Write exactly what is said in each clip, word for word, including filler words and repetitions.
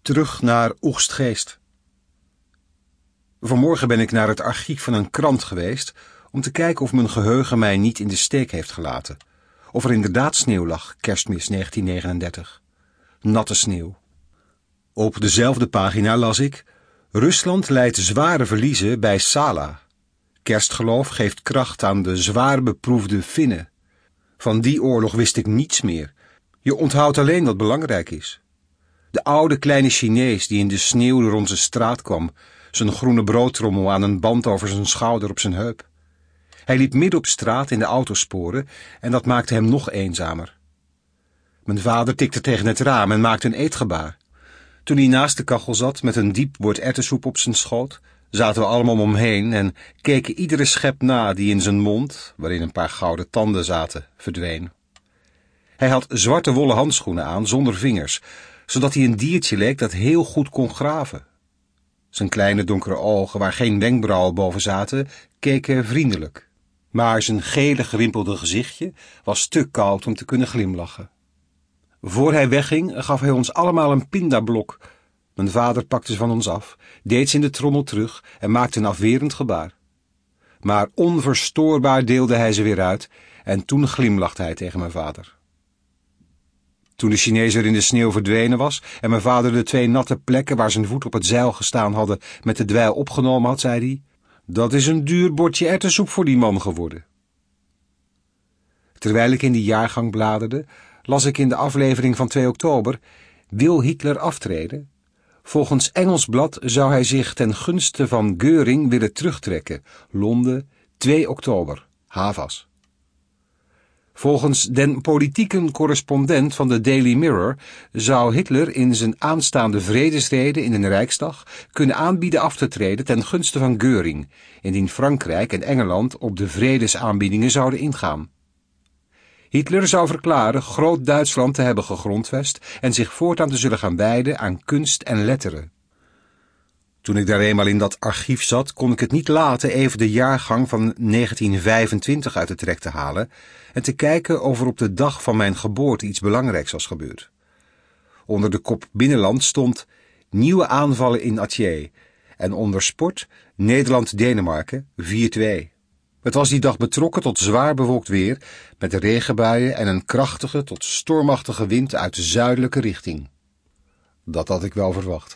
Terug naar Oegstgeest. Vanmorgen ben ik naar het archief van een krant geweest om te kijken of mijn geheugen mij niet in de steek heeft gelaten. Of er inderdaad sneeuw lag, Kerstmis negentien negenendertig. Natte sneeuw. Op dezelfde pagina las ik: Rusland lijdt zware verliezen bij Sala. Kerstgeloof geeft kracht aan de zwaar beproefde Finnen. Van die oorlog wist ik niets meer. Je onthoudt alleen wat belangrijk is. De oude kleine Chinees die in de sneeuw door onze straat kwam, zijn groene broodtrommel aan een band over zijn schouder op zijn heup. Hij liep midden op straat in de autosporen en dat maakte hem nog eenzamer. Mijn vader tikte tegen het raam en maakte een eetgebaar. Toen hij naast de kachel zat met een diep bord erwtensoep op zijn schoot, zaten we allemaal om hem heen en keken iedere schep na die in zijn mond, waarin een paar gouden tanden zaten, verdween. Hij had zwarte wollen handschoenen aan zonder vingers, zodat hij een diertje leek dat heel goed kon graven. Zijn kleine donkere ogen, waar geen wenkbrauwen boven zaten, keken vriendelijk. Maar zijn gele gerimpelde gezichtje was te koud om te kunnen glimlachen. Voor hij wegging, gaf hij ons allemaal een pindablok. Mijn vader pakte ze van ons af, deed ze in de trommel terug en maakte een afwerend gebaar. Maar onverstoorbaar deelde hij ze weer uit en toen glimlachte hij tegen mijn vader. Toen de Chinees er in de sneeuw verdwenen was en mijn vader de twee natte plekken waar zijn voet op het zeil gestaan hadden met de dweil opgenomen had, zei hij: dat is een duur bordje erwtensoep voor die man geworden. Terwijl ik in die jaargang bladerde, las ik in de aflevering van twee oktober: wil Hitler aftreden? Volgens Engels blad zou hij zich ten gunste van Göring willen terugtrekken. Londen, twee oktober, Havas. Volgens den politieke correspondent van de Daily Mirror zou Hitler in zijn aanstaande vredesrede in de Rijksdag kunnen aanbieden af te treden ten gunste van Göring, indien Frankrijk en Engeland op de vredesaanbiedingen zouden ingaan. Hitler zou verklaren Groot-Duitsland te hebben gegrondvest en zich voortaan te zullen gaan wijden aan kunst en letteren. Toen ik daar eenmaal in dat archief zat, kon ik het niet laten even de jaargang van negentien vijfentwintig uit de trek te halen en te kijken of er op de dag van mijn geboorte iets belangrijks was gebeurd. Onder de kop Binnenland stond nieuwe aanvallen in Athier en onder sport Nederland-Denemarken vier twee. Het was die dag betrokken tot zwaar bewolkt weer, met regenbuien en een krachtige tot stormachtige wind uit de zuidelijke richting. Dat had ik wel verwacht.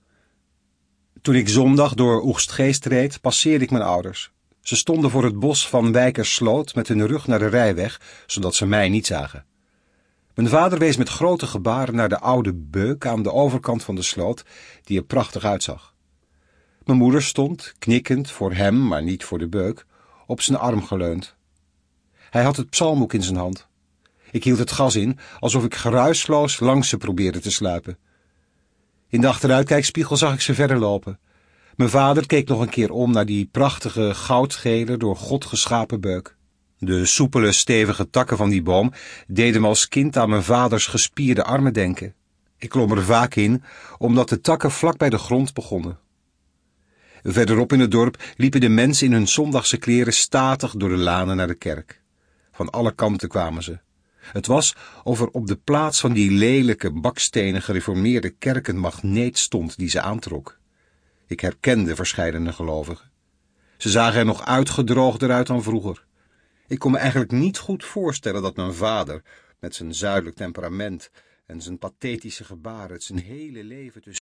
Toen ik zondag door Oegstgeest reed, passeerde ik mijn ouders. Ze stonden voor het bos van Wijkersloot met hun rug naar de rijweg, zodat ze mij niet zagen. Mijn vader wees met grote gebaren naar de oude beuk aan de overkant van de sloot, die er prachtig uitzag. Mijn moeder stond, knikkend voor hem, maar niet voor de beuk, op zijn arm geleund. Hij had het psalmboek in zijn hand. Ik hield het gas in, alsof ik geruisloos langs ze probeerde te sluipen. In de achteruitkijkspiegel zag ik ze verder lopen. Mijn vader keek nog een keer om naar die prachtige goudgele door God geschapen beuk. De soepele, stevige takken van die boom deden me als kind aan mijn vaders gespierde armen denken. Ik klom er vaak in, omdat de takken vlak bij de grond begonnen. Verderop in het dorp liepen de mensen in hun zondagse kleren statig door de lanen naar de kerk. Van alle kanten kwamen ze. Het was of er op de plaats van die lelijke bakstenen gereformeerde kerk een magneet stond die ze aantrok. Ik herkende verscheidene gelovigen. Ze zagen er nog uitgedroogder uit dan vroeger. Ik kon me eigenlijk niet goed voorstellen dat mijn vader, met zijn zuidelijk temperament en zijn pathetische gebaren, het zijn hele leven tussen